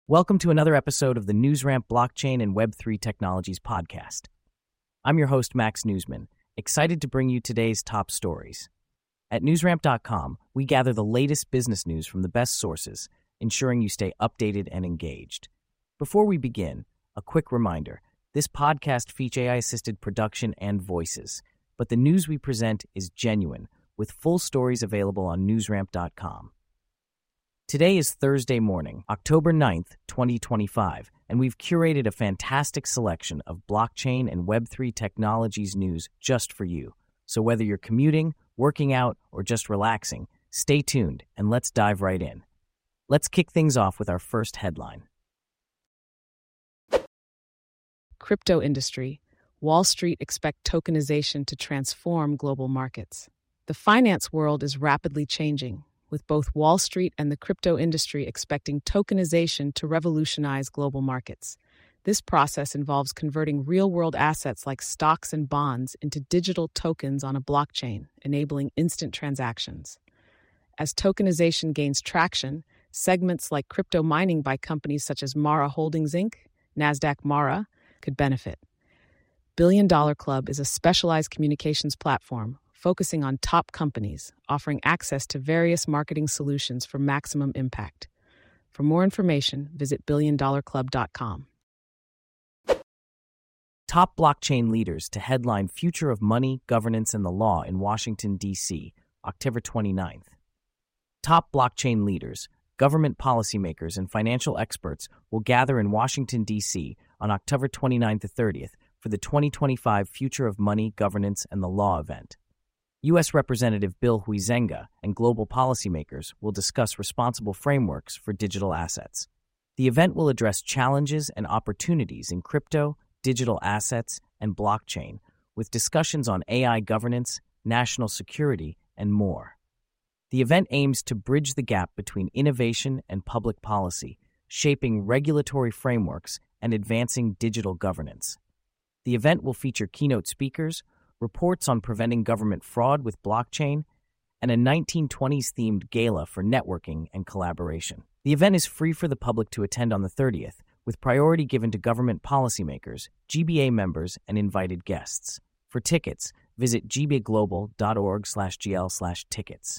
Welcome to another episode of the NewsRamp Blockchain and Web3 Technologies podcast. I'm your host, Max Newsman, excited to bring you today's top stories. At newsramp.com, we gather the latest business news from the best sources, ensuring you stay updated and engaged. Before we begin, a quick reminder, this podcast features AI-assisted production and voices, but the news we present is genuine, with full stories available on newsramp.com. Today is Thursday morning, October 9th, 2025, and we've curated a fantastic selection of blockchain and Web3 technologies news just for you. So whether you're commuting, working out, or just relaxing, stay tuned and let's dive right in. Let's kick things off with our first headline. Crypto industry. Wall Street expect tokenization to transform global markets. The finance world is rapidly changing, with both Wall Street and the crypto industry expecting tokenization to revolutionize global markets. This process involves converting real-world assets like stocks and bonds into digital tokens on a blockchain, enabling instant transactions. As tokenization gains traction, segments like crypto mining by companies such as Mara Holdings Inc., Nasdaq Mara, could benefit. Billion Dollar Club is a specialized communications platform focusing on top companies, offering access to various marketing solutions for maximum impact. For more information, visit billiondollarclub.com. Top blockchain leaders to headline Future of Money, Governance, and the Law in Washington, D.C., October 29th. Top blockchain leaders, government policymakers, and financial experts will gather in Washington, D.C. on October 29th to 30th for the 2025 Future of Money, Governance, and the Law event. U.S. Representative Bill Huizenga and global policymakers will discuss responsible frameworks for digital assets. The event will address challenges and opportunities in crypto, digital assets, and blockchain, with discussions on AI governance, national security, and more. The event aims to bridge the gap between innovation and public policy, shaping regulatory frameworks and advancing digital governance. The event will feature keynote speakers, reports on preventing government fraud with blockchain, and a 1920s-themed gala for networking and collaboration. The event is free for the public to attend on the 30th, with priority given to government policymakers, GBA members, and invited guests. For tickets, visit gbaglobal.org/gl/tickets.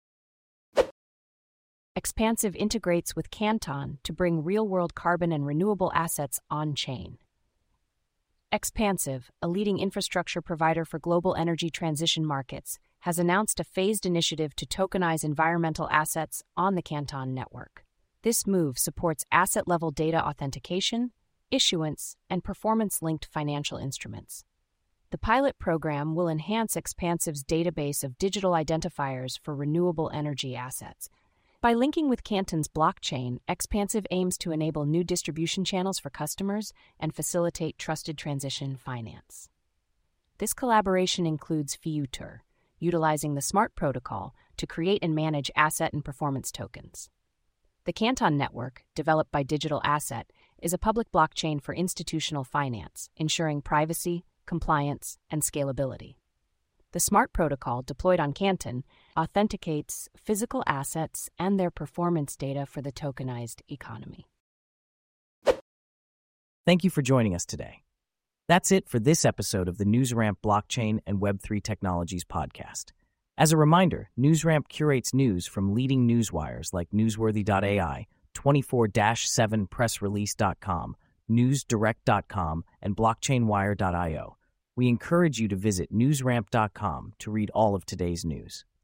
Expansive integrates with Canton to bring real-world carbon and renewable assets on-chain. Expansive, a leading infrastructure provider for global energy transition markets, has announced a phased initiative to tokenize environmental assets on the Canton network. This move supports asset-level data authentication, issuance, and performance-linked financial instruments. The pilot program will enhance Expansive's database of digital identifiers for renewable energy assets. By linking with Canton's blockchain, Expansive aims to enable new distribution channels for customers and facilitate trusted transition finance. This collaboration includes Future, utilizing the SMART protocol to create and manage asset and performance tokens. The Canton network, developed by Digital Asset, is a public blockchain for institutional finance, ensuring privacy, compliance, and scalability. The SMART protocol, deployed on Canton, authenticates physical assets and their performance data for the tokenized economy. Thank you for joining us today. That's it for this episode of the NewsRamp Blockchain and Web3 Technologies podcast. As a reminder, NewsRamp curates news from leading newswires like Newsworthy.ai, 24-7pressrelease.com, NewsDirect.com, and BlockchainWire.io. We encourage you to visit newsramp.com to read all of today's news.